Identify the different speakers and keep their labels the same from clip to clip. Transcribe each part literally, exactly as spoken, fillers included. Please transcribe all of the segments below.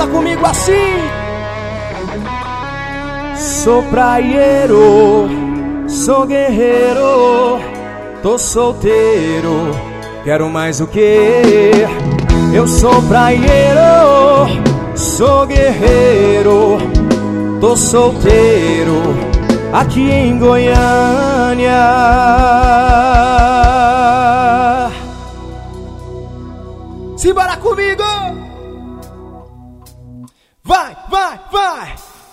Speaker 1: comigo assim. Sou praieiro, sou guerreiro, tô solteiro, quero mais o quê? Eu sou praieiro, sou guerreiro, tô solteiro, aqui em Goiânia. Simbora comigo! Vai, vai, vai!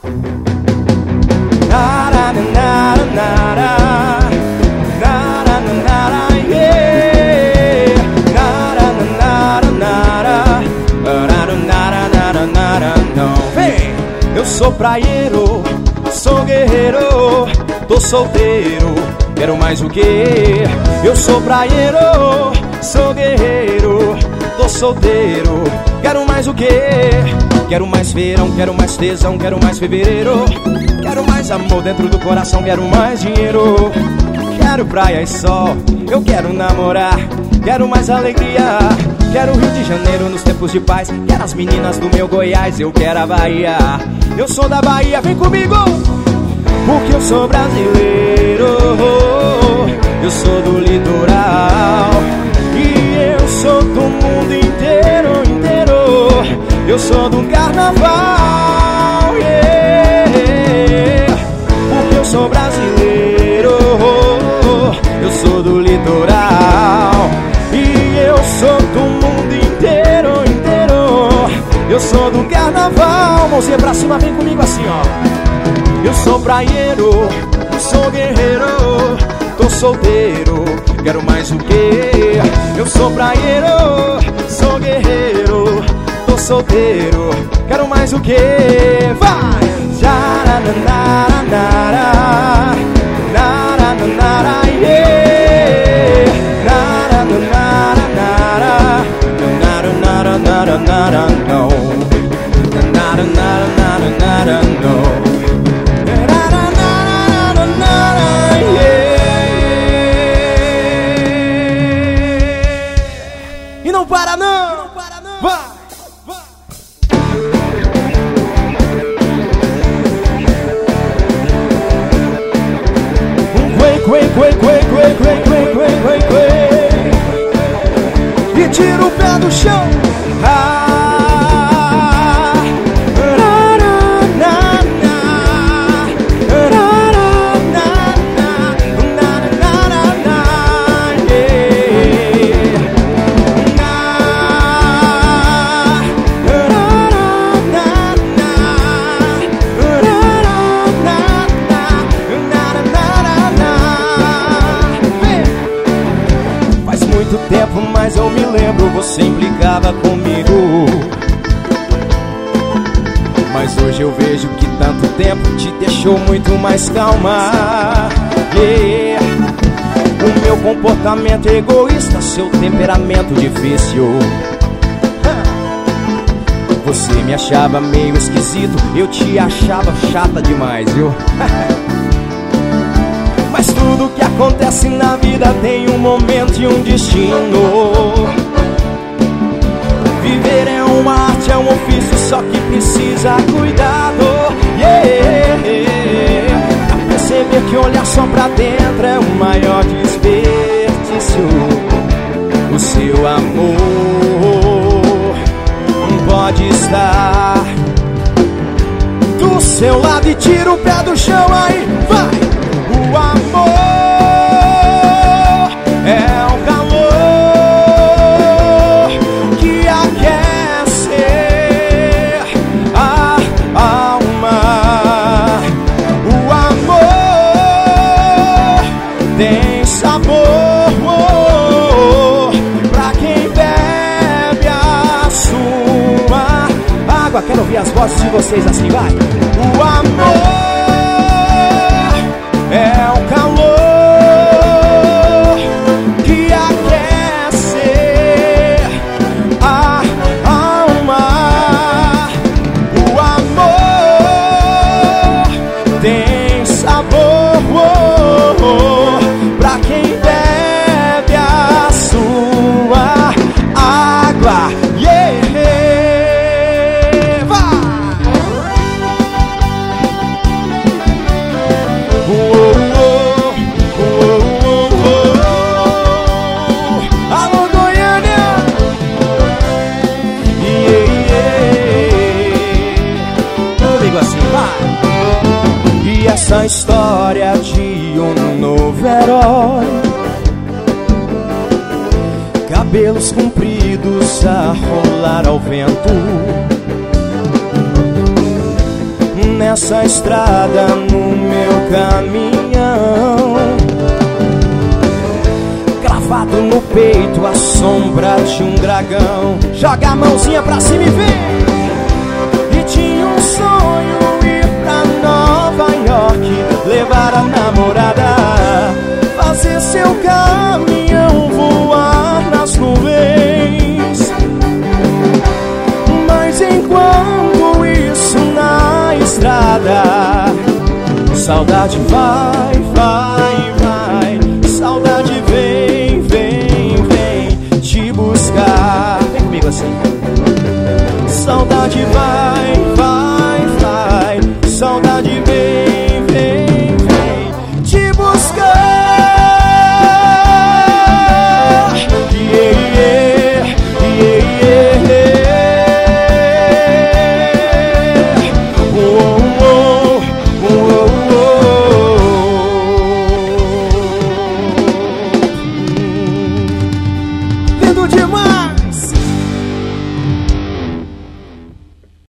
Speaker 1: Nara, nara, nara, nara, nara, yeah. Nara, nara, nara, nara, nara, nara, nara, não. Vem! Eu sou praieiro, sou guerreiro, tô solteiro, quero mais o quê? Eu sou praieiro, sou guerreiro, tô solteiro, quero mais o quê? Quero mais verão, quero mais tesão, quero mais fevereiro, quero mais amor dentro do coração, quero mais dinheiro. Quero praia e sol, eu quero namorar, quero mais alegria, quero Rio de Janeiro nos tempos de paz, quero as meninas do meu Goiás, eu quero a Bahia. Eu sou da Bahia, vem comigo! Porque eu sou brasileiro, eu sou do litoral, e eu sou do mundo inteiro, inteiro. Eu sou do carnaval, yeah. Porque eu sou brasileiro, eu sou do litoral, e eu sou do mundo inteiro, inteiro. Eu sou do carnaval, mãozinha pra cima, vem comigo assim, ó. Eu sou praieiro, sou guerreiro, tô solteiro, quero mais o quê? Eu sou praieiro, sou guerreiro, tô solteiro, quero mais o quê? Vai! Jarananara, nara, nara, yeah. Nara, nara, nara, nara, nara, nara, no. Nara, nara, nara, nara, no. Não para não, não para não. Vai, vai. Quei, quei, quei, quei, quei, quei, quei, quei, quei. E tira o pé do chão. Ah. Tempo, mas eu me lembro, você implicava comigo. Mas hoje eu vejo que tanto tempo te deixou muito mais calma, yeah. O meu comportamento é egoísta, seu temperamento difícil. Você me achava meio esquisito, eu te achava chata demais, viu? Mas tudo que acontece na vida tem um momento e um destino. Viver é uma arte, é um ofício, só que precisa cuidado, yeah. Pra perceber que olhar só pra dentro é o maior desperdício. O seu amor pode estar do seu lado e tira o pé do chão aí, vai! O amor é o calor que aquece a alma. O amor tem sabor pra quem bebe a sua água. Quero ouvir as vozes de vocês assim, vai! O amor é o calor que aquece a alma. O amor tem sabor pra quem bebe a sua água, yeah. Vai! cabelos compridos a rolar ao vento. Nessa estrada, no meu caminhão, cravado no peito a sombra de um dragão. Joga a mãozinha pra cima e vem. E tinha um sonho, ir pra Nova York, levar a namorada, fazer seu caminhão voar nas nuvens. Mas enquanto isso na estrada, saudade vai